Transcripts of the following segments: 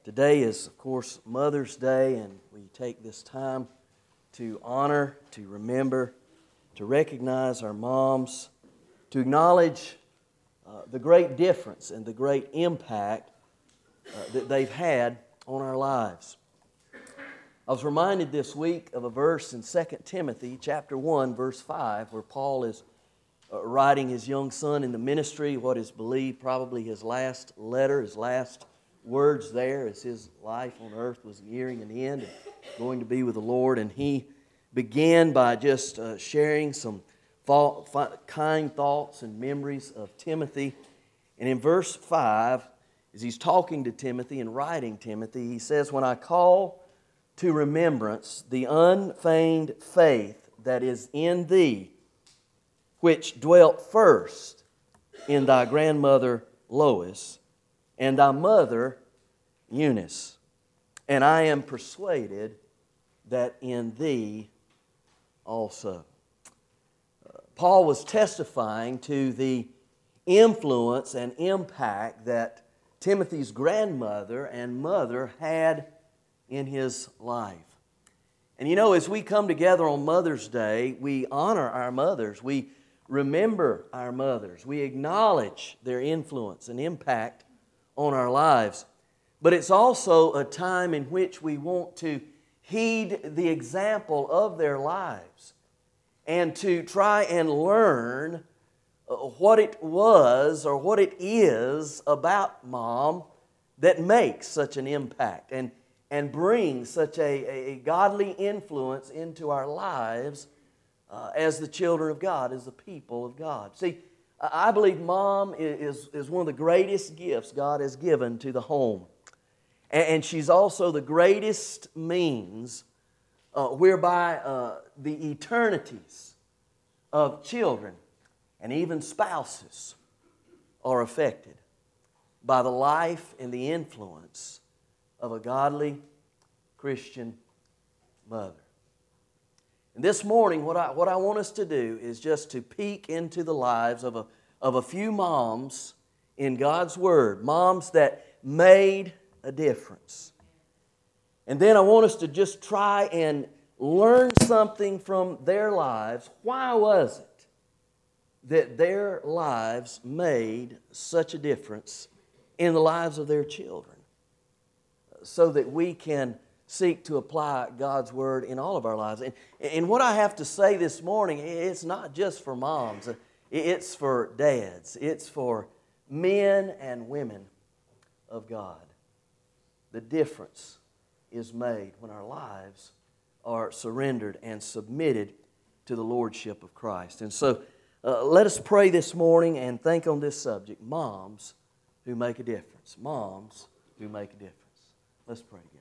Today is, of course, Mother's Day, and we take this time to honor, to remember, to recognize our moms, to acknowledge the great difference and the great impact that they've had on our lives. I was reminded this week of a verse in 2 Timothy chapter 1, verse 5, where Paul is writing his young son in the ministry, what is believed probably his last letter, his last words there, as his life on earth was nearing an end and going to be with the Lord. And he began by just sharing some kind thoughts and memories of Timothy. And in verse 5, as he's talking to Timothy and writing Timothy, he says, "When I call to remembrance the unfeigned faith that is in thee, which dwelt first in thy grandmother Lois and thy mother Eunice, and I am persuaded that in thee also." Paul was testifying to the influence and impact that Timothy's grandmother and mother had in his life. And you know, as we come together on Mother's Day, we honor our mothers. We remember our mothers. We acknowledge their influence and impact on our lives. But it's also a time in which we want to heed the example of their lives and to try and learn what it was or what it is about Mom that makes such an impact and brings such a godly influence into our lives as the children of God, as the people of God. See, I believe Mom is one of the greatest gifts God has given to the home. And she's also the greatest means whereby the eternities of children and even spouses are affected by the life and the influence of a godly Christian mother. And this morning, what I want us to do is just to peek into the lives of a few moms in God's Word, moms that made a difference. And then I want us to just try and learn something from their lives. Why was it that their lives made such a difference in the lives of their children, so that we can seek to apply God's Word in all of our lives? And what I have to say this morning, it's not just for moms. It's for dads. It's for men and women of God. The difference is made when our lives are surrendered and submitted to the Lordship of Christ. And so let us pray this morning and think on this subject: moms who make a difference. Moms who make a difference. Let's pray again.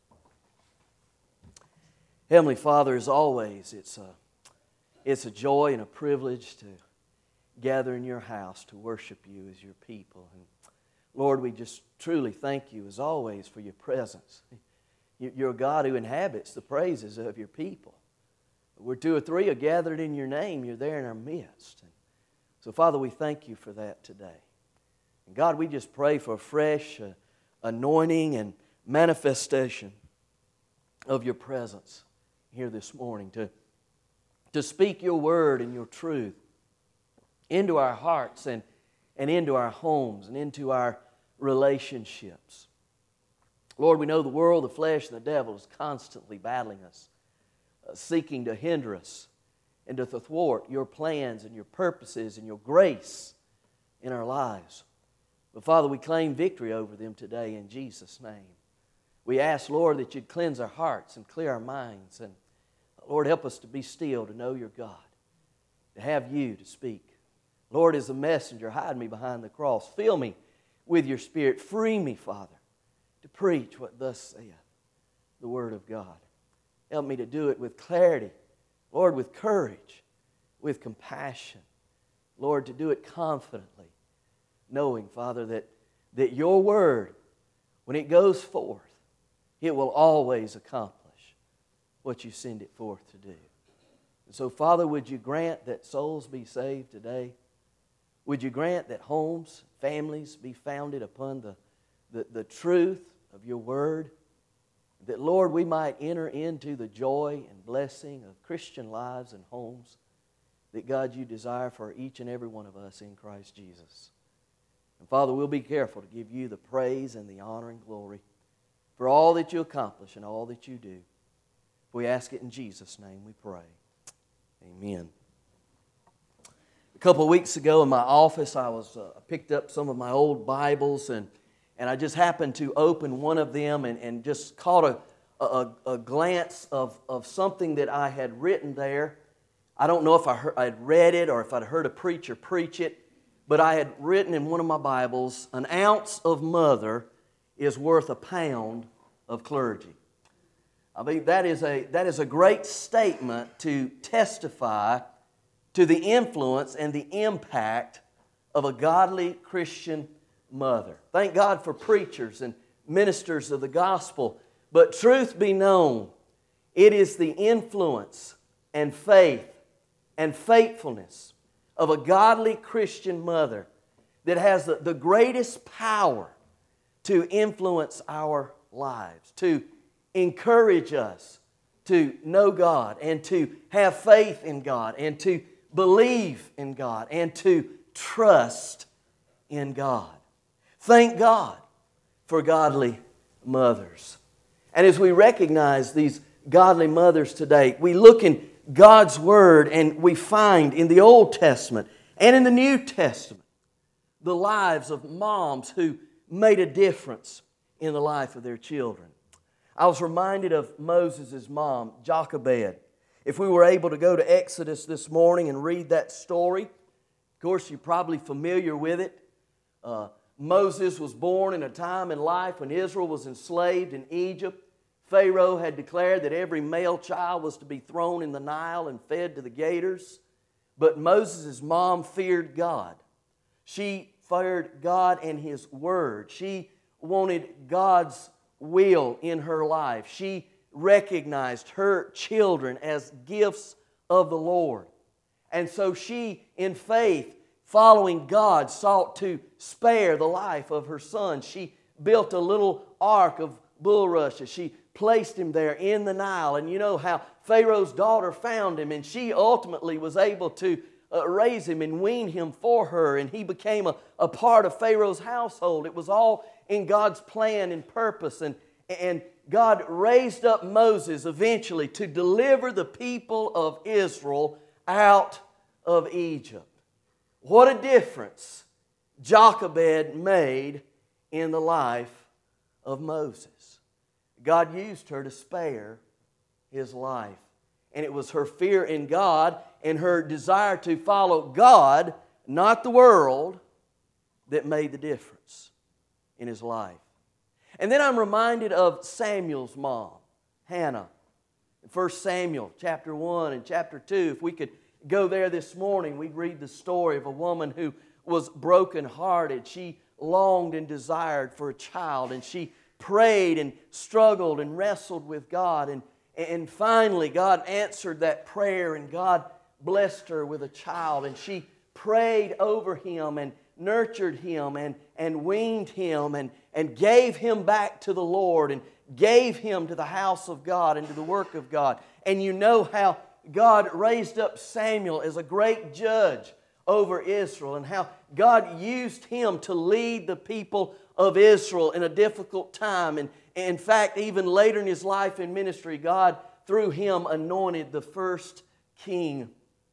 Heavenly Father, as always, it's a joy and a privilege to gather in your house to worship you as your people. And Lord, we just truly thank you, as always, for your presence. You're a God who inhabits the praises of your people. Where two or three are gathered in your name, you're there in our midst. And so, Father, we thank you for that today. And God, we just pray for a fresh anointing and manifestation of your presence here this morning, to speak your word and your truth into our hearts and into our homes and into our relationships. Lord, we know the world, the flesh, and the devil is constantly battling us, seeking to hinder us and to thwart your plans and your purposes and your grace in our lives. But Father, we claim victory over them today in Jesus' name. We ask, Lord, that you'd cleanse our hearts and clear our minds. And Lord, help us to be still, to know your God, to have you to speak. Lord, as a messenger, hide me behind the cross. Fill me with your Spirit. Free me, Father, to preach what thus saith the Word of God. Help me to do it with clarity, Lord, with courage, with compassion. Lord, to do it confidently, knowing, Father, that your Word, when it goes forth, it will always accomplish what you send it forth to do. And so, Father, would you grant that souls be saved today? Would you grant that homes, families be founded upon the truth of your word, that, Lord, we might enter into the joy and blessing of Christian lives and homes that, God, you desire for each and every one of us in Christ Jesus. And Father, we'll be careful to give you the praise and the honor and glory for all that you accomplish and all that you do. We ask it in Jesus' name we pray. Amen. A couple of weeks ago in my office, I picked up some of my old Bibles, and I just happened to open one of them and just caught a glance of something that I had written there. I don't know if I'd read it or if I'd heard a preacher preach it, but I had written in one of my Bibles, "An ounce of mother is worth a pound of clergy." I mean, that is a great statement to testify to the influence and the impact of a godly Christian mother. Thank God for preachers and ministers of the gospel. But truth be known, it is the influence and faith and faithfulness of a godly Christian mother that has the greatest power to influence our lives, to encourage us to know God and to have faith in God and to believe in God and to trust in God. Thank God for godly mothers. And as we recognize these godly mothers today, we look in God's Word and we find in the Old Testament and in the New Testament the lives of moms who made a difference in the life of their children. I was reminded of Moses' mom, Jochebed. If we were able to go to Exodus this morning and read that story, of course you're probably familiar with it. Moses was born in a time in life when Israel was enslaved in Egypt. Pharaoh had declared that every male child was to be thrown in the Nile and fed to the gators. But Moses' mom feared God. She feared God and His Word. She wanted God's will in her life. She recognized her children as gifts of the Lord. And so she, in faith, following God, sought to spare the life of her son. She built a little ark of bulrushes. She placed him there in the Nile. And you know how Pharaoh's daughter found him, and she ultimately was able to raise him and wean him for her, and he became a part of Pharaoh's household. It was all in God's plan and purpose, and God raised up Moses eventually to deliver the people of Israel out of Egypt. What a difference Jochebed made in the life of Moses. God used her to spare his life. And it was her fear in God and her desire to follow God, not the world, that made the difference in his life. And then I'm reminded of Samuel's mom, Hannah. In 1 Samuel chapter 1 and chapter 2, if we could go there this morning, we'd read the story of a woman who was brokenhearted. She longed and desired for a child, and she prayed and struggled and wrestled with God. And finally, God answered that prayer, and God blessed her with a child. And she prayed over him and nurtured him and weaned him and gave him back to the Lord and gave him to the house of God and to the work of God. And you know how God raised up Samuel as a great judge over Israel, and how God used him to lead the people of Israel in a difficult time. And in fact, even later in his life and ministry, God, through him, anointed the first king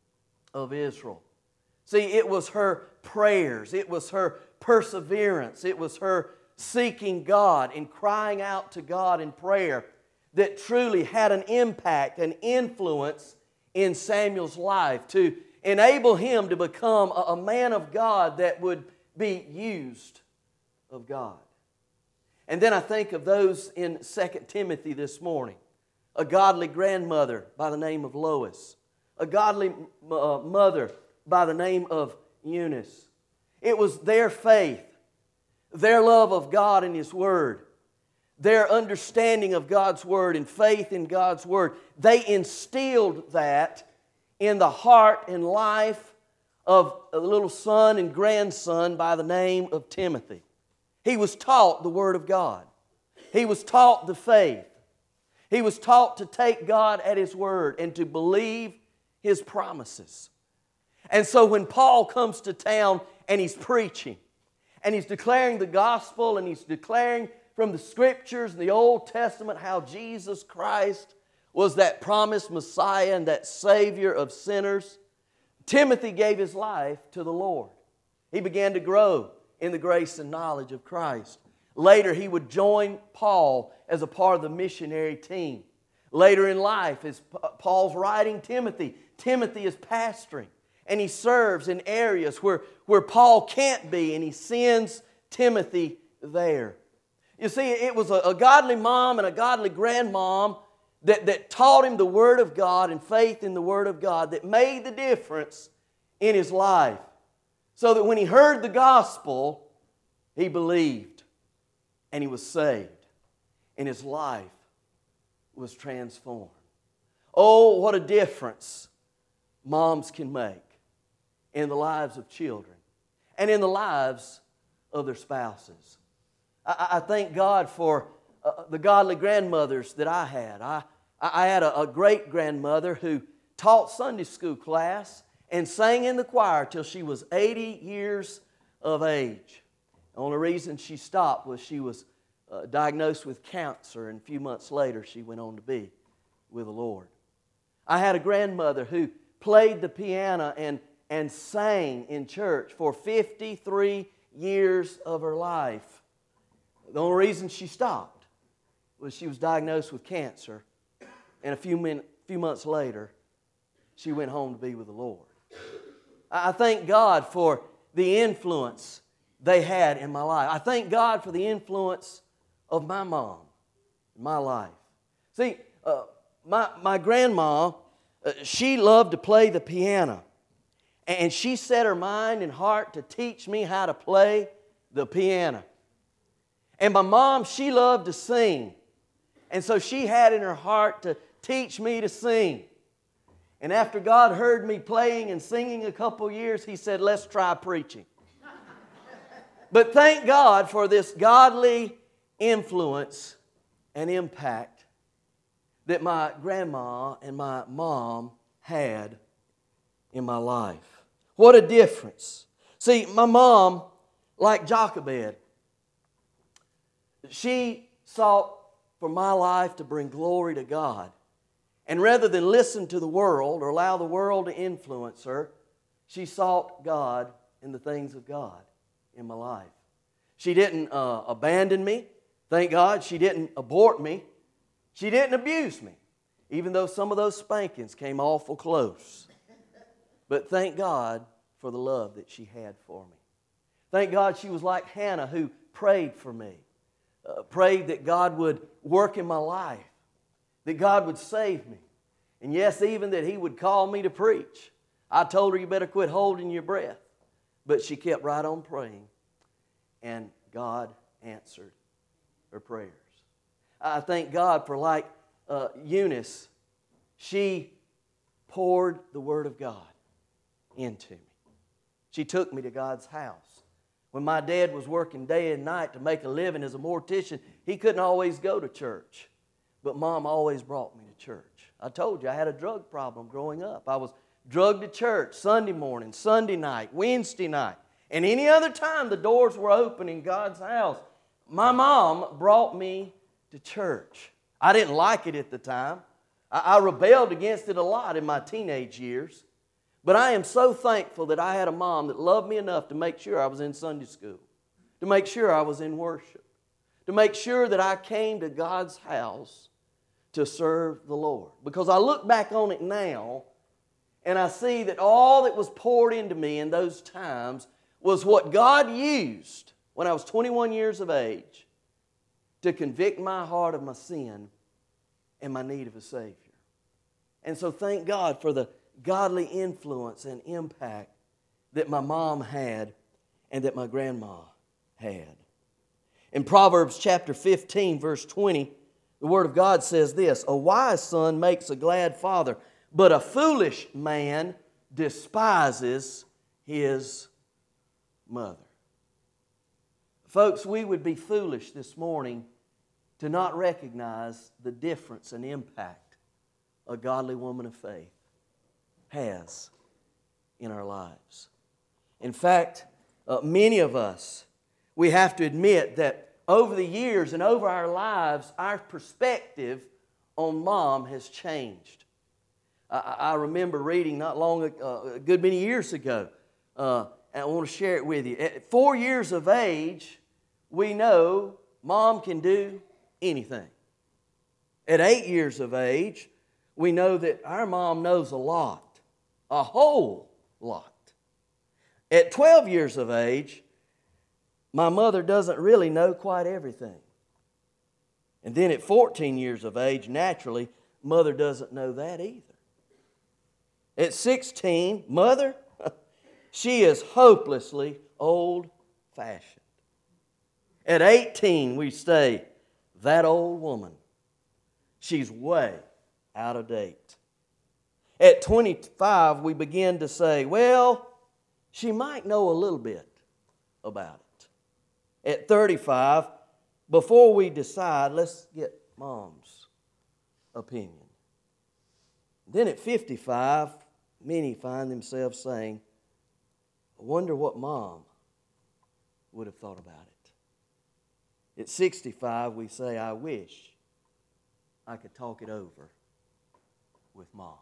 of Israel. See, it was her prayers, it was her perseverance, it was her seeking God and crying out to God in prayer that truly had an impact, an influence in Samuel's life to enable him to become a man of God that would be used of God. And then I think of those in 2 Timothy this morning. A godly grandmother by the name of Lois. A godly mother by the name of Eunice. It was their faith, their love of God and His Word, their understanding of God's Word and faith in God's Word. They instilled that in the heart and life of a little son and grandson by the name of Timothy. He was taught the Word of God. He was taught the faith. He was taught to take God at His word and to believe His promises. And so when Paul comes to town and he's preaching, and he's declaring the gospel, and he's declaring from the Scriptures and the Old Testament how Jesus Christ was that promised Messiah and that Savior of sinners, Timothy gave his life to the Lord. He began to grow in the grace and knowledge of Christ. Later, he would join Paul as a part of the missionary team. Later in life, as Paul's writing Timothy, Timothy is pastoring, and he serves in areas where Paul can't be, and he sends Timothy there. You see, it was a godly mom and a godly grandmom that taught him the Word of God and faith in the Word of God that made the difference in his life. So that when he heard the gospel, he believed and he was saved and his life was transformed. Oh, what a difference moms can make in the lives of children and in the lives of their spouses. I thank God for the godly grandmothers that I had. I had a great-grandmother who taught Sunday school class and sang in the choir till she was 80 years of age. The only reason she stopped was she was diagnosed with cancer, and a few months later she went on to be with the Lord. I had a grandmother who played the piano and sang in church for 53 years of her life. The only reason she stopped was she was diagnosed with cancer, and a few months later she went home to be with the Lord. I thank God for the influence they had in my life. I thank God for the influence of my mom in my life. See, my grandma, she loved to play the piano. And she set her mind and heart to teach me how to play the piano. And my mom, she loved to sing. And so she had in her heart to teach me to sing. And after God heard me playing and singing a couple years, He said, let's try preaching. But thank God for this godly influence and impact that my grandma and my mom had in my life. What a difference. See, my mom, like Jochebed, she sought for my life to bring glory to God. And rather than listen to the world or allow the world to influence her, she sought God and the things of God in my life. She didn't abandon me. Thank God. She didn't abort me. She didn't abuse me, even though some of those spankings came awful close. But thank God for the love that she had for me. Thank God she was like Hannah, who prayed for me. Prayed that God would work in my life, that God would save me. And yes, even that He would call me to preach. I told her, you better quit holding your breath. But she kept right on praying, and God answered her prayers. I thank God for, like Eunice, she poured the Word of God into me. She took me to God's house. When my dad was working day and night to make a living as a mortician, he couldn't always go to church. But Mom always brought me to church. I told you I had a drug problem growing up. I was drugged to church Sunday morning, Sunday night, Wednesday night. And any other time the doors were open in God's house, my mom brought me to church. I didn't like it at the time. I rebelled against it a lot in my teenage years. But I am so thankful that I had a mom that loved me enough to make sure I was in Sunday school, to make sure I was in worship, to make sure that I came to God's house to serve the Lord. Because I look back on it now and I see that all that was poured into me in those times was what God used when I was 21 years of age to convict my heart of my sin and my need of a Savior. And so thank God for the godly influence and impact that my mom had and that my grandma had. In Proverbs chapter 15, verse 20, the Word of God says this, a wise son makes a glad father, but a foolish man despises his mother. Folks, we would be foolish this morning to not recognize the difference and impact a godly woman of faith has in our lives. In fact, many of us, we have to admit that over the years and over our lives, our perspective on mom has changed. I remember reading not long ago, a good many years ago, and I want to share it with you. At 4 years of age, we know mom can do anything. At 8 years of age, we know that our mom knows a lot, a whole lot. At 12 years of age, my mother doesn't really know quite everything. And then at 14 years of age, naturally, mother doesn't know that either. At 16, mother, she is hopelessly old-fashioned. At 18, we say, that old woman, she's way out of date. At 25, we begin to say, well, she might know a little bit about it. At 35, before we decide, let's get mom's opinion. Then at 55, many find themselves saying, I wonder what mom would have thought about it. At 65, we say, I wish I could talk it over with mom.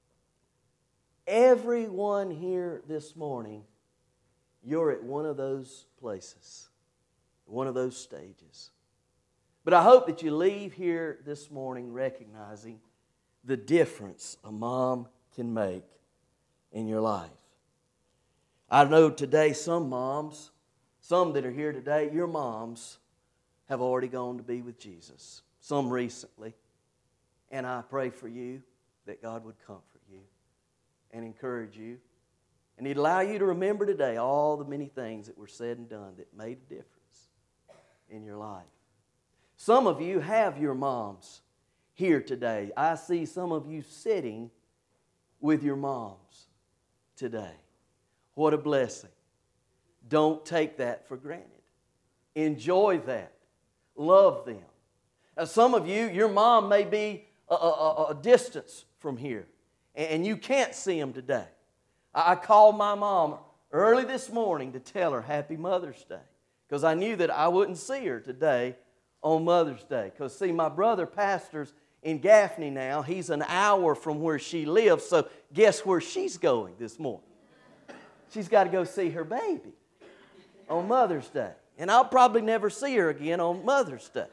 Everyone here this morning, you're at one of those places, one of those stages. But I hope that you leave here this morning recognizing the difference a mom can make in your life. I know today some moms, some that are here today, your moms have already gone to be with Jesus. Some recently. And I pray for you that God would comfort you and encourage you. And He'd allow you to remember today all the many things that were said and done that made a difference in your life. Some of you have your moms here today. I see some of you sitting with your moms today. What a blessing. Don't take that for granted. Enjoy that. Love them. Now, some of you, your mom may be a distance from here, and you can't see them today. I called my mom early this morning to tell her Happy Mother's Day, because I knew that I wouldn't see her today on Mother's Day. Because, see, my brother pastors in Gaffney now. He's an hour from where she lives, so guess where she's going this morning? She's got to go see her baby on Mother's Day. And I'll probably never see her again on Mother's Day.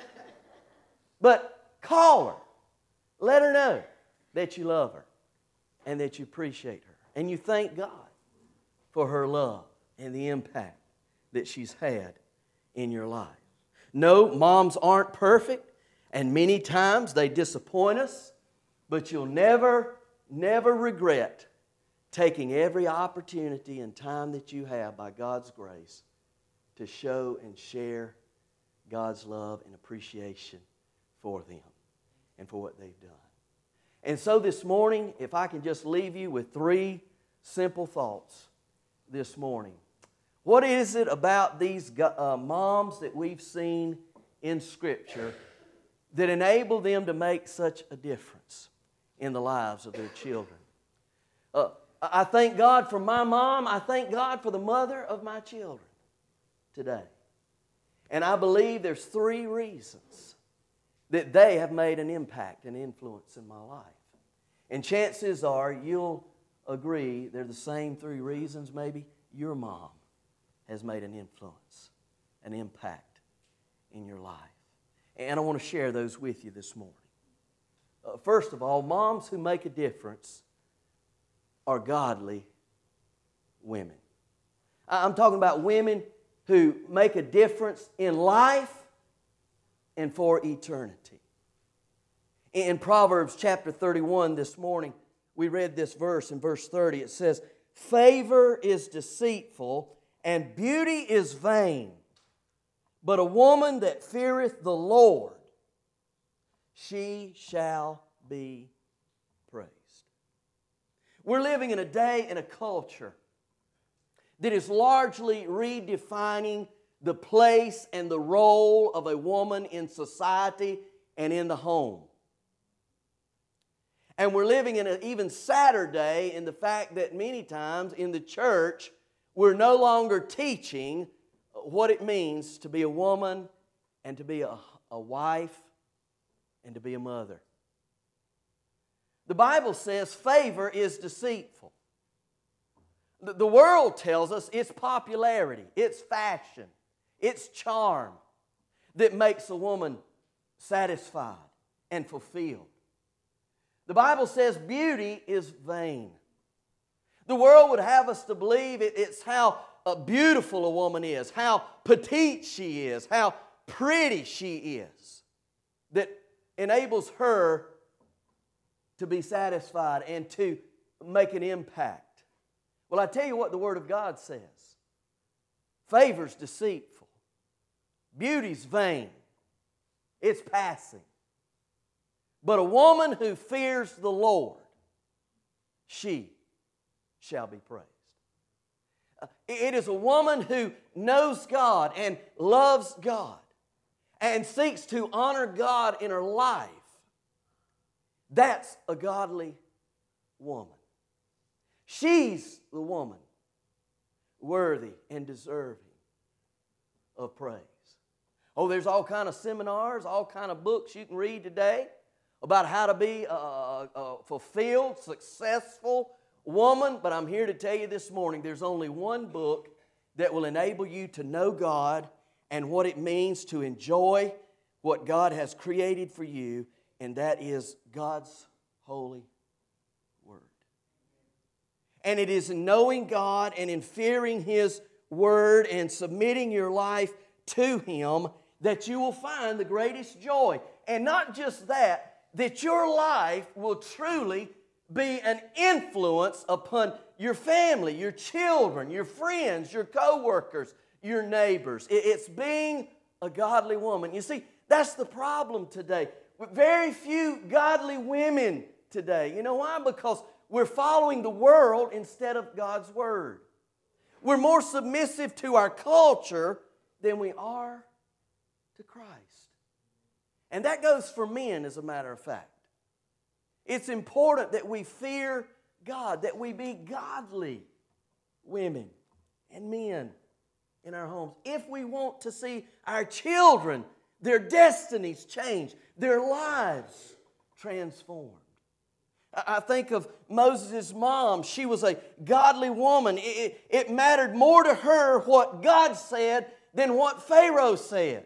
But call her. Let her know that you love her and that you appreciate her. And you thank God for her love and the impact that she's had in your life. No, moms aren't perfect, and many times they disappoint us, but you'll never regret taking every opportunity and time that you have by God's grace to show and share God's love and appreciation for them and for what they've done. And so this morning, if I can just leave you with 3 simple thoughts this morning. What is it about these moms that we've seen in Scripture that enable them to make such a difference in the lives of their children? I thank God for my mom. I thank God for the mother of my children today. And I believe there's 3 reasons that they have made an impact and influence in my life. And chances are you'll agree they're the same 3 reasons maybe your mom has made an influence, an impact in your life. And I want to share those with you this morning. First of all, moms who make a difference are godly women. I'm talking about women who make a difference in life and for eternity. In Proverbs chapter 31 this morning, we read this verse in verse 30. It says, "Favor is deceitful and beauty is vain, but a woman that feareth the Lord, she shall be praised." We're living in a day and a culture that is largely redefining the place and the role of a woman in society and in the home. And we're living in an even sadder day in the fact that many times in the church, we're no longer teaching what it means to be a woman and to be a wife and to be a mother. The Bible says favor is deceitful. The world tells us it's popularity, it's fashion, it's charm that makes a woman satisfied and fulfilled. The Bible says beauty is vain. The world would have us to believe it's how beautiful a woman is, how petite she is, how pretty she is, that enables her to be satisfied and to make an impact. Well, I tell you what the Word of God says. Favor's deceitful. Beauty's vain. It's passing. But a woman who fears the Lord, she shall be praised. It is a woman who knows God and loves God and seeks to honor God in her life. That's a godly woman. She's the woman worthy and deserving of praise. Oh, there's all kind of seminars, all kind of books you can read today about how to be a fulfilled, successful woman. But I'm here to tell you this morning, there's only one book that will enable you to know God and what it means to enjoy what God has created for you, and that is God's holy Word. And it is in knowing God and in fearing His Word and submitting your life to Him that you will find the greatest joy. And not just that your life will truly be an influence upon your family, your children, your friends, your co-workers, your neighbors. It's being a godly woman. You see, that's the problem today. Very few godly women today. You know why? Because we're following the world instead of God's Word. We're more submissive to our culture than we are to Christ. And that goes for men, as a matter of fact. It's important that we fear God, that we be godly women and men in our homes. If we want to see our children, their destinies change, their lives transformed. I think of Moses' mom. She was a godly woman. It mattered more to her what God said than what Pharaoh said.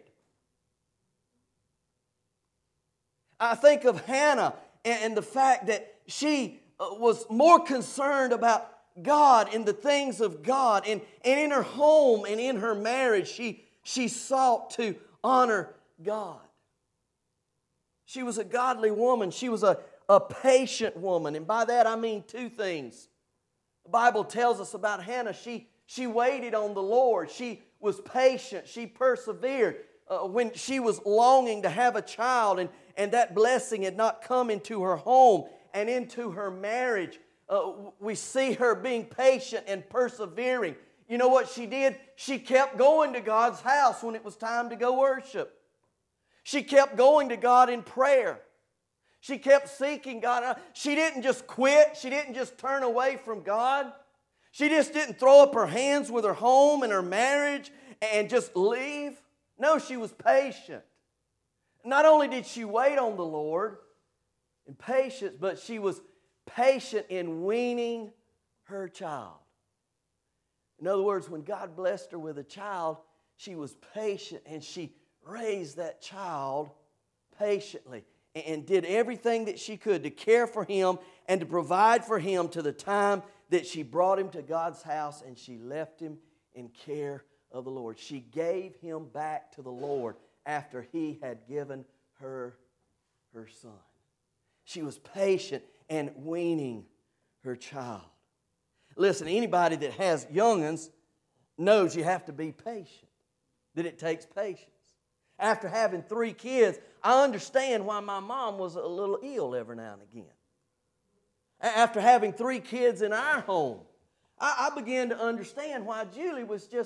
I think of Hannah and the fact that she was more concerned about God and the things of God. And in her home and in her marriage, she sought to honor God. She was a godly woman. She was a patient woman. And by that I mean two things. The Bible tells us about Hannah. She waited on the Lord. She was patient. She persevered when she was longing to have a child and that blessing had not come into her home and into her marriage. We see her being patient and persevering. You know what she did? She kept going to God's house when it was time to go worship. She kept going to God in prayer. She kept seeking God. She didn't just quit. She didn't just turn away from God. She just didn't throw up her hands with her home and her marriage and just leave. No, she was patient. Not only did she wait on the Lord in patience, but she was patient in weaning her child. In other words, when God blessed her with a child, she was patient and she raised that child patiently and did everything that she could to care for him and to provide for him to the time that she brought him to God's house and she left him in care of the Lord. She gave him back to the Lord after he had given her son. She was patient and weaning her child. Listen, anybody that has young'uns knows you have to be patient, that it takes patience. After having 3 kids, I understand why my mom was a little ill every now and again. After having 3 kids in our home, I began to understand why Julie was just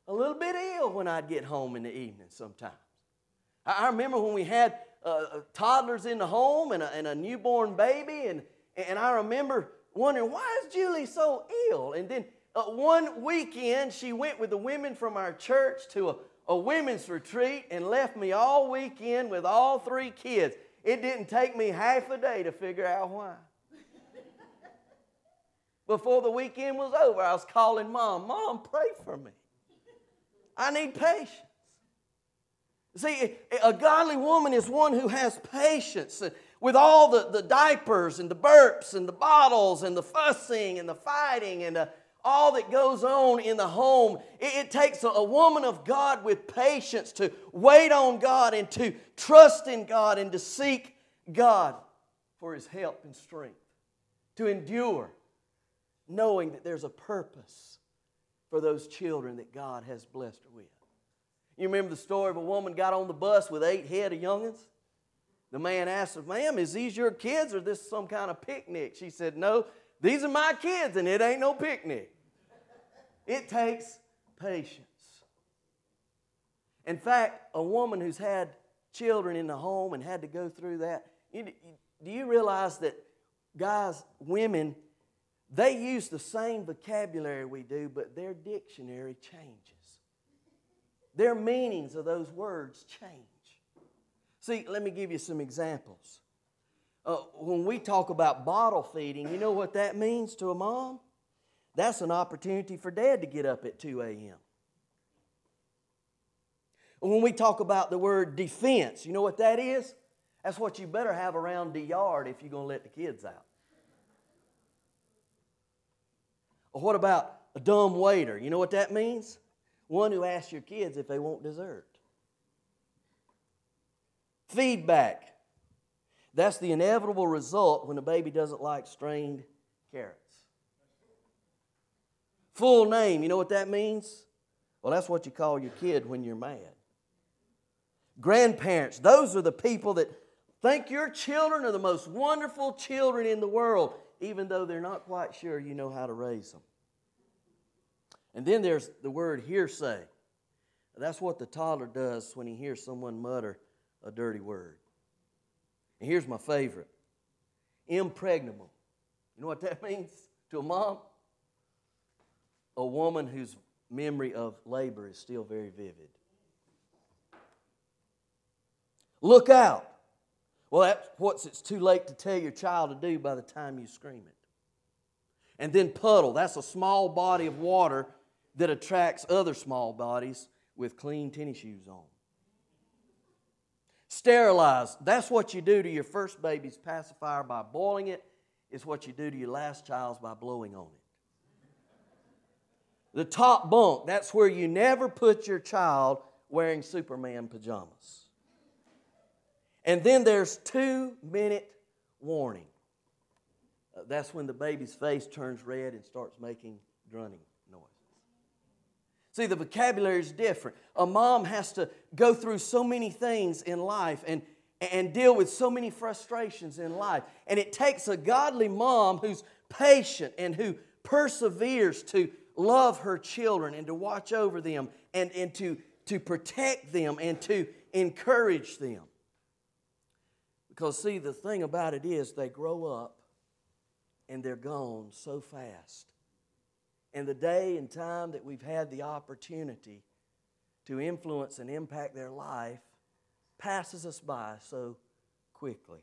a little bit ill when I'd get home in the evening sometimes. I remember when we had toddlers in the home and a newborn baby, and I remember wondering, why is Julie so ill? And then one weekend, she went with the women from our church to a women's retreat and left me all weekend with all 3 kids. It didn't take me half a day to figure out why. Before the weekend was over, I was calling Mom. Mom, pray for me. I need patience. See, a godly woman is one who has patience with all the diapers and the burps and the bottles and the fussing and the fighting and all that goes on in the home. It takes a woman of God with patience to wait on God and to trust in God and to seek God for His help and strength. To endure, knowing that there's a purpose for those children that God has blessed her with. You remember the story of a woman got on the bus with 8 head of young'uns? The man asked her, ma'am, is these your kids or this some kind of picnic? She said, no, these are my kids and it ain't no picnic. It takes patience. In fact, a woman who's had children in the home and had to go through that, do you realize that guys, women, they use the same vocabulary we do, but their dictionary changes. Their meanings of those words change. See, let me give you some examples. When we talk about bottle feeding, you know what that means to a mom? That's an opportunity for Dad to get up at 2 a.m. When we talk about the word defense, you know what that is? That's what you better have around the yard if you're going to let the kids out. Or what about a dumb waiter? You know what that means? One who asks your kids if they want dessert. Feedback. That's the inevitable result when a baby doesn't like strained carrots. Full name, you know what that means? Well, that's what you call your kid when you're mad. Grandparents, those are the people that think your children are the most wonderful children in the world, even though they're not quite sure you know how to raise them. And then there's the word hearsay. That's what the toddler does when he hears someone mutter a dirty word. And here's my favorite. Impregnable. You know what that means to a mom? A woman whose memory of labor is still very vivid. Look out. Well, that's what it's too late to tell your child to do by the time you scream it. And then puddle. That's a small body of water that attracts other small bodies with clean tennis shoes on. Sterilize. That's what you do to your first baby's pacifier by boiling it. It's what you do to your last child's by blowing on it. The top bunk. That's where you never put your child wearing Superman pajamas. And then there's 2-minute warning. That's when the baby's face turns red and starts making grunting noises. See, the vocabulary is different. A mom has to go through so many things in life and deal with so many frustrations in life. And it takes a godly mom who's patient and who perseveres to love her children and to watch over them and to protect them and to encourage them. Because, see, the thing about it is they grow up and they're gone so fast. And the day and time that we've had the opportunity to influence and impact their life passes us by so quickly.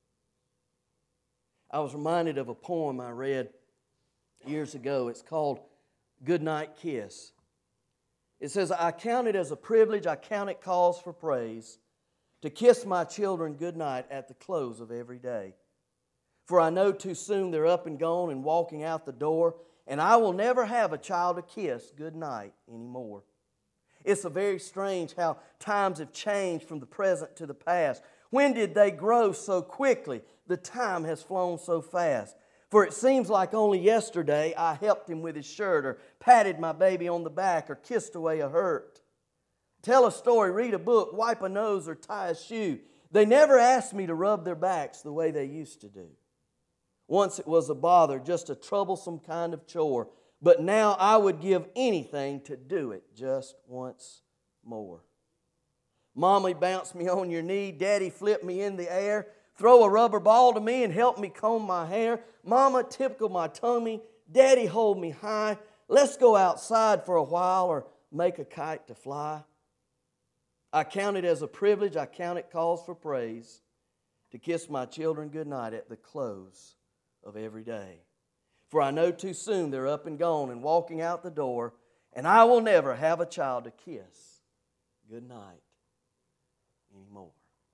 I was reminded of a poem I read years ago. It's called Goodnight Kiss. It says, I count it as a privilege, I count it cause for praise, to kiss my children goodnight at the close of every day. For I know too soon they're up and gone and walking out the door, and I will never have a child to kiss goodnight anymore. It's very strange how times have changed from the present to the past. When did they grow so quickly? The time has flown so fast. For it seems like only yesterday I helped him with his shirt or patted my baby on the back or kissed away a hurt. Tell a story, read a book, wipe a nose or tie a shoe. They never asked me to rub their backs the way they used to do. Once it was a bother, just a troublesome kind of chore. but now I would give anything to do it just once more. Mommy bounced me on your knee. Daddy flipped me in the air. Throw a rubber ball to me and help me comb my hair. Mama tickle my tummy. Daddy hold me high. Let's go outside for a while or make a kite to fly. I count it as a privilege. I count it cause for praise to kiss my children goodnight at the close of every day. For I know too soon they're up and gone and walking out the door, and I will never have a child to kiss goodnight anymore.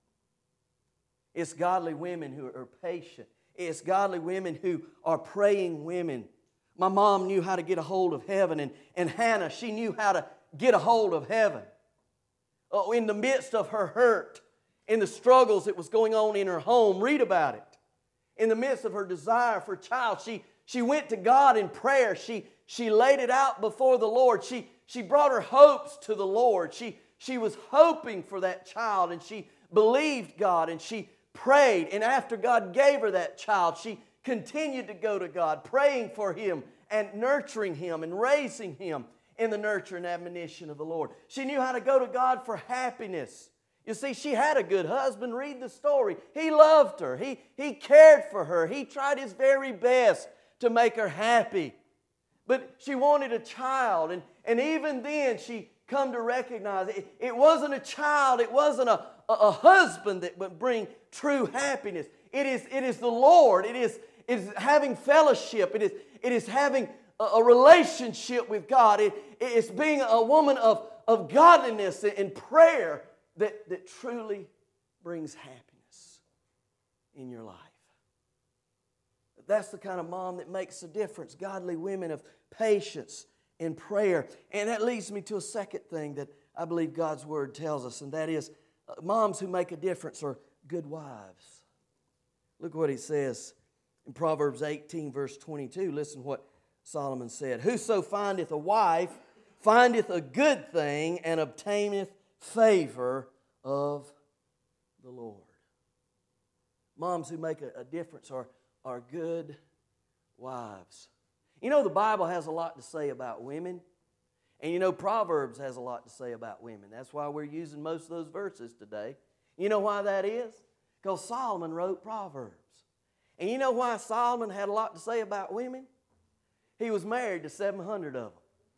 It's godly women who are patient. It's godly women who are praying women. My mom knew how to get a hold of heaven, and Hannah, she knew how to get a hold of heaven. Oh, in the midst of her hurt, in the struggles that was going on in her home, read about it. In the midst of her desire for a child, she went to God in prayer. She laid it out before the Lord. She brought her hopes to the Lord. She was hoping for that child, and she believed God, and she prayed. And after God gave her that child, she continued to go to God, praying for him and nurturing him and raising him in the nurture and admonition of the Lord. She knew how to go to God for happiness. You see, she had a good husband. Read the story. He loved her. He cared for her. He tried his very best to make her happy. But she wanted a child. And even then, she come to recognize it wasn't a child. It wasn't a husband that would bring true happiness. It is the Lord. It is having fellowship. It is having a relationship with God. It's being a woman of godliness and prayer that truly brings happiness in your life. That's the kind of mom that makes a difference. Godly women of patience and prayer. And that leads me to a second thing that I believe God's Word tells us, and that is moms who make a difference are good wives. Look what he says in Proverbs 18, verse 22. Listen what Solomon said. Whoso findeth a wife findeth a good thing and obtaineth favor of the Lord. Moms who make a difference are good wives. You know, the Bible has a lot to say about women. And you know, Proverbs has a lot to say about women. That's why we're using most of those verses today. You know why that is? Because Solomon wrote Proverbs. And you know why Solomon had a lot to say about women? He was married to 700 of them.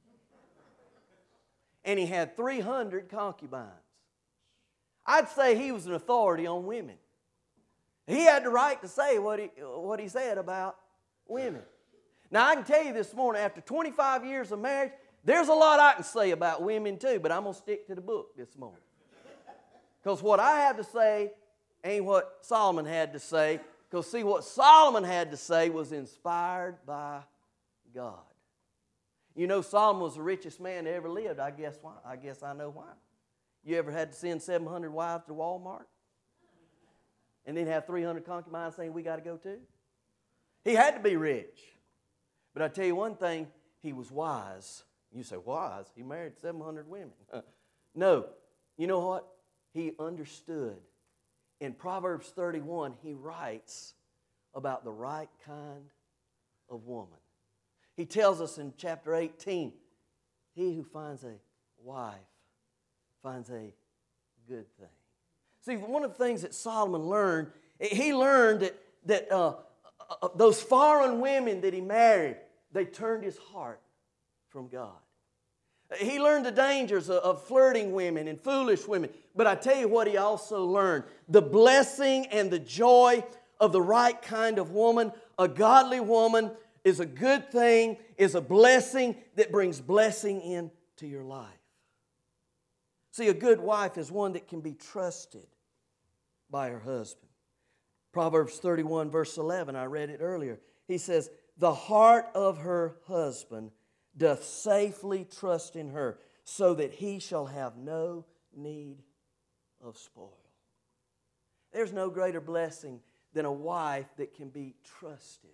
And he had 300 concubines. I'd say he was an authority on women. He had the right to say what he said about women. Now, I can tell you this morning, after 25 years of marriage, there's a lot I can say about women too, but I'm going to stick to the book this morning. Because what I have to say ain't what Solomon had to say. Because see, what Solomon had to say was inspired by God. You know, Solomon was the richest man that ever lived. I guess why? I guess I know why. You ever had to send 700 wives to Walmart? And then have 300 concubines saying, we got to go too? He had to be rich. But I tell you one thing, he was wise. You say, wise? He married 700 women. No. You know what? He understood. In Proverbs 31, he writes about the right kind of woman. He tells us in chapter 18, he who finds a wife finds a good thing. See, one of the things that Solomon learned, he learned that those foreign women that he married, they turned his heart from God. He learned the dangers of flirting women and foolish women. But I tell you what he also learned. The blessing and the joy of the right kind of woman, a godly woman, is a good thing, is a blessing that brings blessing into your life. See, a good wife is one that can be trusted by her husband. Proverbs 31 verse 11, I read it earlier. He says, the heart of her husband doth safely trust in her, so that he shall have no need of spoil. There's no greater blessing than a wife that can be trusted.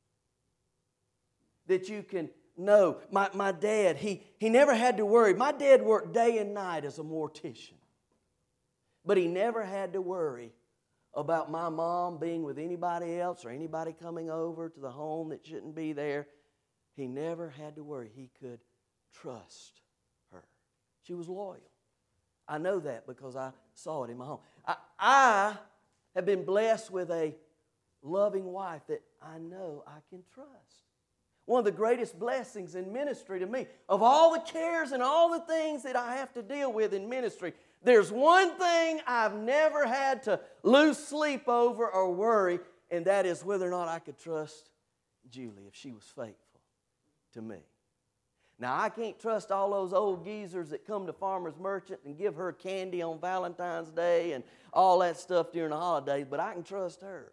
That you can know. My dad, he never had to worry. My dad worked day and night as a mortician. But he never had to worry about my mom being with anybody else or anybody coming over to the home that shouldn't be there. he never had to worry. He could trust her. She was loyal. I know that because I saw it in my home. I have been blessed with a loving wife that I know I can trust. One of the greatest blessings in ministry to me, of all the cares and all the things that I have to deal with in ministry, there's one thing I've never had to lose sleep over or worry, and that is whether or not I could trust Julie if she was faithful to me. Now, I can't trust all those old geezers that come to Farmer's Merchant and give her candy on Valentine's Day and all that stuff during the holidays, but I can trust her.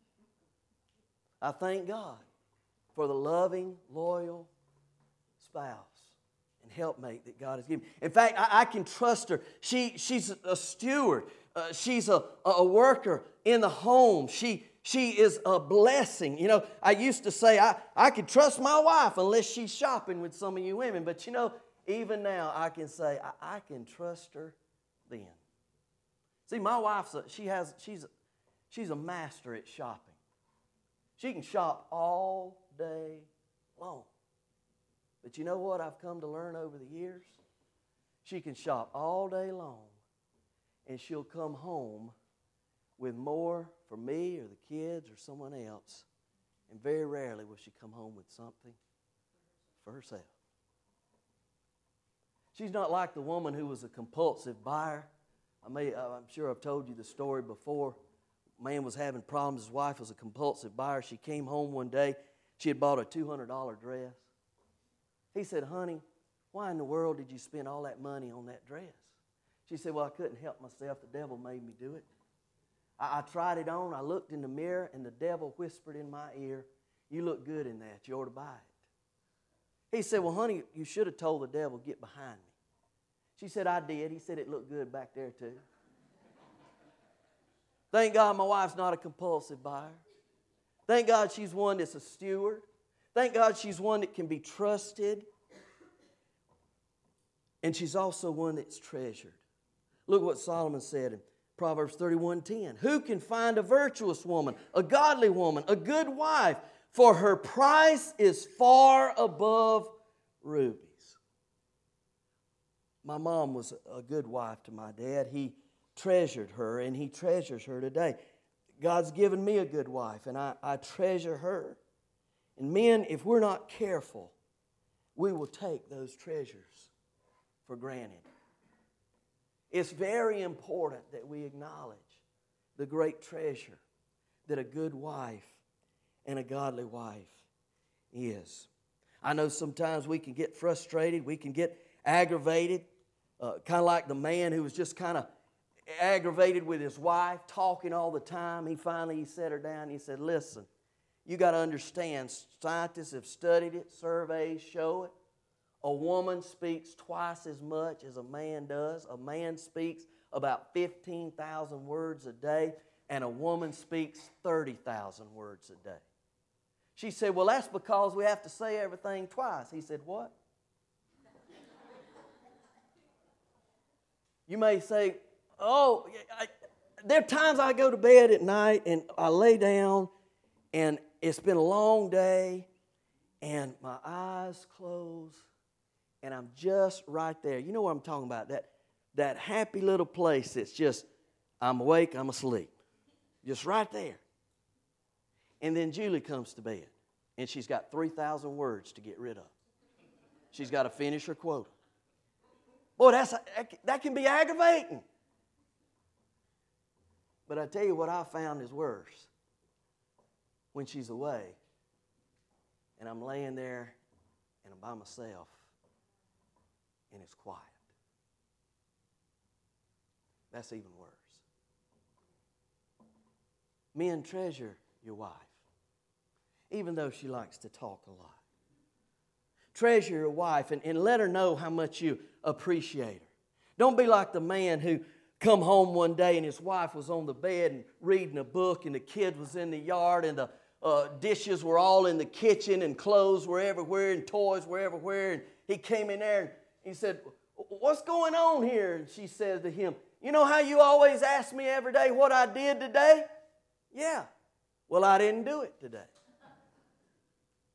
I thank God for the loving, loyal spouse and helpmate that God has given me. In fact, I can trust her. She's a steward. She's a worker in the home. She is a blessing. You know, I used to say I could trust my wife unless she's shopping with some of you women. But you know, even now I can say I can trust her then. See, my wife's she's a master at shopping. She can shop all day long. But you know what I've come to learn over the years? She can shop all day long and she'll come home with more for me or the kids or someone else. And very rarely will she come home with something for herself. She's not like the woman who was a compulsive buyer. I'm sure I've told you the story before. Man was having problems. His wife was a compulsive buyer. She came home one day. She had bought a $200 dress. He said, honey, why in the world did you spend all that money on that dress? She said, well, I couldn't help myself. The devil made me do it. I tried it on. I looked in the mirror, and the devil whispered in my ear, you look good in that. You ought to buy it. He said, well, honey, you should have told the devil, get behind me. She said, I did. He said, it looked good back there too. Thank God my wife's not a compulsive buyer. Thank God she's one that's a steward. Thank God she's one that can be trusted. And she's also one that's treasured. Look what Solomon said in Proverbs 31:10. Who can find a virtuous woman, a godly woman, a good wife? For her price is far above rubies. My mom was a good wife to my dad. He treasured her, and he treasures her today. God's given me a good wife, and I treasure her. And men, if we're not careful, we will take those treasures for granted. It's very important that we acknowledge the great treasure that a good wife and a godly wife is. I know sometimes we can get frustrated, we can get aggravated, kind of like the man who was just kind of aggravated with his wife, talking all the time. He finally sat her down and he said, listen, you got to understand, scientists have studied it, surveys show it. A woman speaks twice as much as a man does. A man speaks about 15,000 words a day, and a woman speaks 30,000 words a day. She said, well, that's because we have to say everything twice. He said, what? You may say, oh, there are times I go to bed at night and I lay down and it's been a long day and my eyes close and I'm just right there. You know what I'm talking about? That happy little place that's just, I'm awake, I'm asleep. Just right there. And then Julie comes to bed and she's got 3,000 words to get rid of. She's got to finish her quota. Boy, that can be aggravating. But I tell you what I found is worse. When she's away and I'm laying there and I'm by myself and it's quiet. That's even worse. Men, treasure your wife, even though she likes to talk a lot. Treasure your wife and let her know how much you appreciate her. Don't be like the man who come home one day and his wife was on the bed and reading a book and the kid was in the yard and the dishes were all in the kitchen and clothes were everywhere and toys were everywhere. And he came in there and he said, what's going on here? And she said to him, you know how you always ask me every day what I did today? Yeah. Well, I didn't do it today.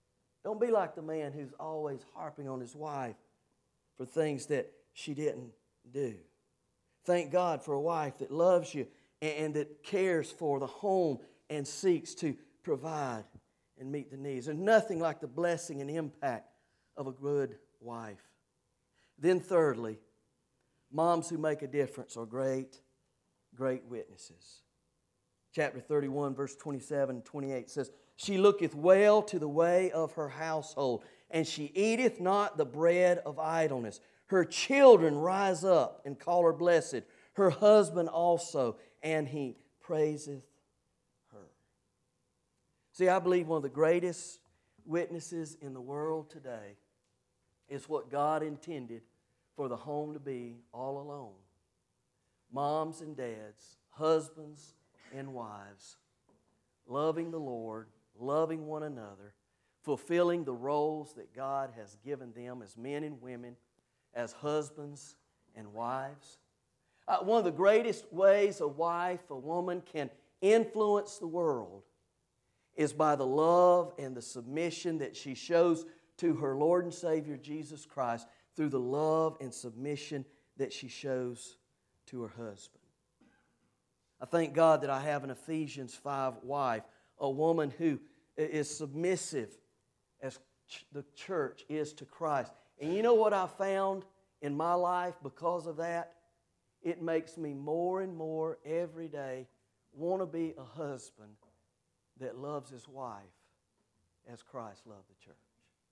Don't be like the man who's always harping on his wife for things that she didn't do. Thank God for a wife that loves you and that cares for the home and seeks to provide and meet the needs. There's nothing like the blessing and impact of a good wife. Then thirdly, moms who make a difference are great witnesses. Chapter 31, verse 27 and 28 says, She looketh well to the way of her household, and she eateth not the bread of idleness. Her children rise up and call her blessed, her husband also, and he praiseth her. See, I believe one of the greatest witnesses in the world today is what God intended for the home to be all alone. Moms and dads, husbands and wives, loving the Lord, loving one another, fulfilling the roles that God has given them as men and women, as husbands and wives. One of the greatest ways a woman can influence the world is by the love and the submission that she shows to her Lord and Savior Jesus Christ through the love and submission that she shows to her husband. I thank God that I have an Ephesians 5 wife, a woman who is submissive as the church is to Christ. And you know what I found in my life because of that? It makes me more and more every day want to be a husband that loves his wife as Christ loved the church.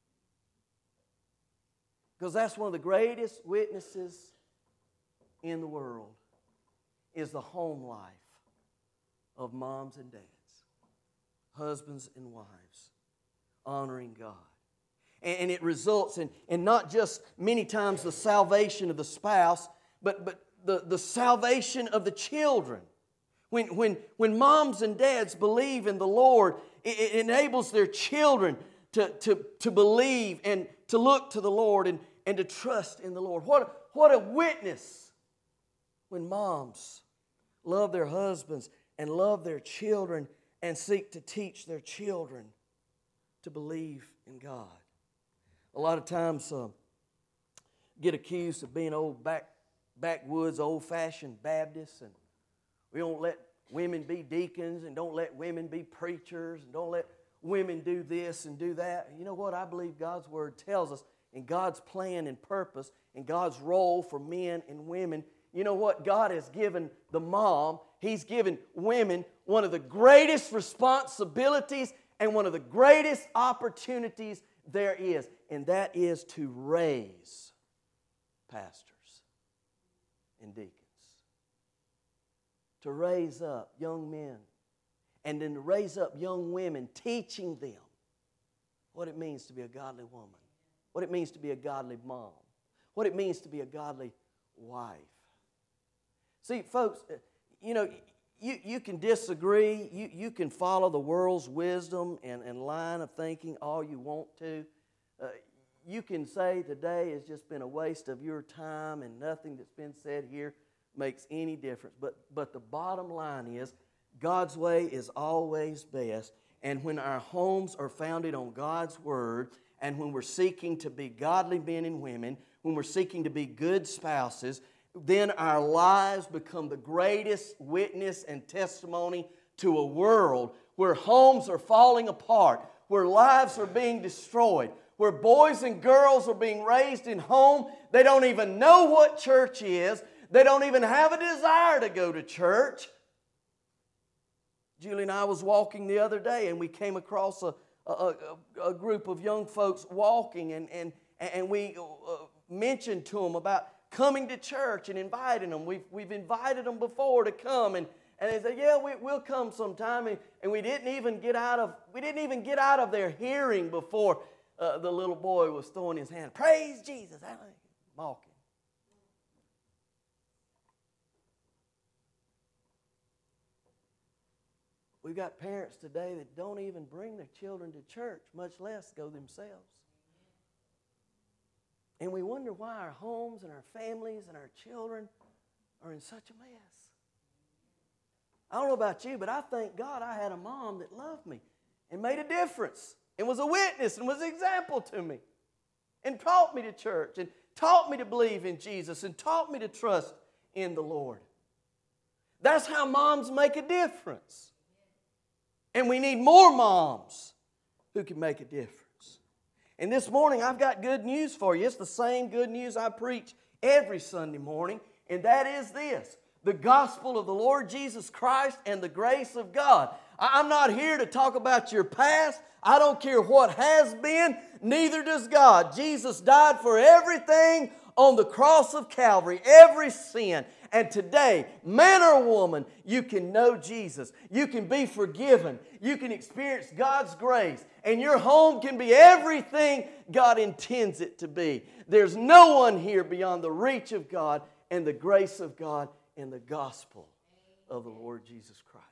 Because that's one of the greatest witnesses in the world is the home life of moms and dads, husbands and wives, honoring God. And it results in not just many times the salvation of the spouse, but the salvation of the children. When moms and dads believe in the Lord, it enables their children to believe and to look to the Lord and to trust in the Lord. What a witness when moms love their husbands and love their children and seek to teach their children to believe in God. A lot of times get accused of being old backwoods, old-fashioned Baptists, and we don't let women be deacons and don't let women be preachers and don't let women do this and do that. You know what? I believe God's Word tells us in God's plan and purpose and God's role for men and women. You know what? God has given the mom, He's given women one of the greatest responsibilities and one of the greatest opportunities there is, and that is to raise pastors and deacons. To raise up young men and then to raise up young women, teaching them what it means to be a godly woman, what it means to be a godly mom, what it means to be a godly wife. See, folks, you know, you can disagree. You can follow the world's wisdom and line of thinking all you want to. You can say today has just been a waste of your time and nothing that's been said here makes any difference. But the bottom line is God's way is always best. And when our homes are founded on God's Word, and when we're seeking to be godly men and women, when we're seeking to be good spouses, then our lives become the greatest witness and testimony to a world where homes are falling apart, where lives are being destroyed, where boys and girls are being raised in home. They don't even know what church is. They don't even have a desire to go to church. Julie and I was walking the other day and we came across a group of young folks walking and we mentioned to them about coming to church and inviting them. We've invited them before to come and they said, yeah, we'll come sometime. And we didn't even get out of their hearing before the little boy was throwing his hand. Praise Jesus. Mocking. We've got parents today that don't even bring their children to church, much less go themselves. And we wonder why our homes and our families and our children are in such a mess. I don't know about you, but I thank God I had a mom that loved me and made a difference and was a witness and was an example to me and taught me to church and taught me to believe in Jesus and taught me to trust in the Lord. That's how moms make a difference. And we need more moms who can make a difference. And this morning I've got good news for you. It's the same good news I preach every Sunday morning, and that is this: the gospel of the Lord Jesus Christ and the grace of God. I'm not here to talk about your past. I don't care what has been. Neither does God. Jesus died for everything on the cross of Calvary, every sin. And today, man or woman, you can know Jesus. You can be forgiven. You can experience God's grace. And your home can be everything God intends it to be. There's no one here beyond the reach of God and the grace of God and the gospel of the Lord Jesus Christ.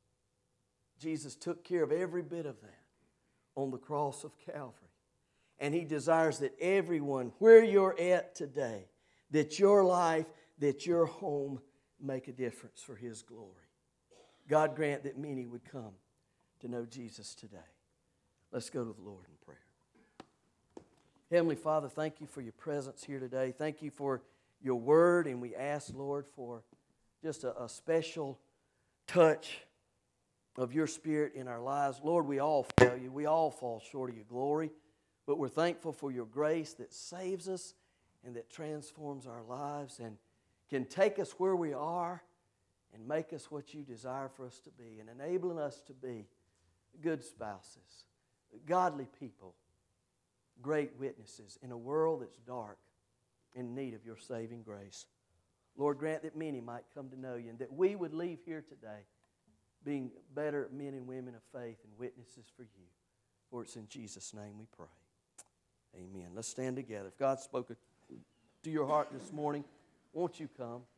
Jesus took care of every bit of that on the cross of Calvary. And He desires that everyone, where you're at today, that your life, that your home make a difference for His glory. God grant that many would come to know Jesus today. Let's go to the Lord in prayer. Heavenly Father, thank You for Your presence here today. Thank You for Your word, and we ask, Lord, for just a special touch of Your Spirit in our lives. Lord, we all fail You. We all fall short of Your glory. But we're thankful for Your grace that saves us and that transforms our lives and can take us where we are and make us what You desire for us to be, and enabling us to be good spouses, godly people, great witnesses in a world that's dark, in need of Your saving grace. Lord, grant that many might come to know You, and that we would leave here today being better men and women of faith and witnesses for You. For it's in Jesus' name we pray. Amen. Let's stand together. If God spoke to your heart this morning, won't you come?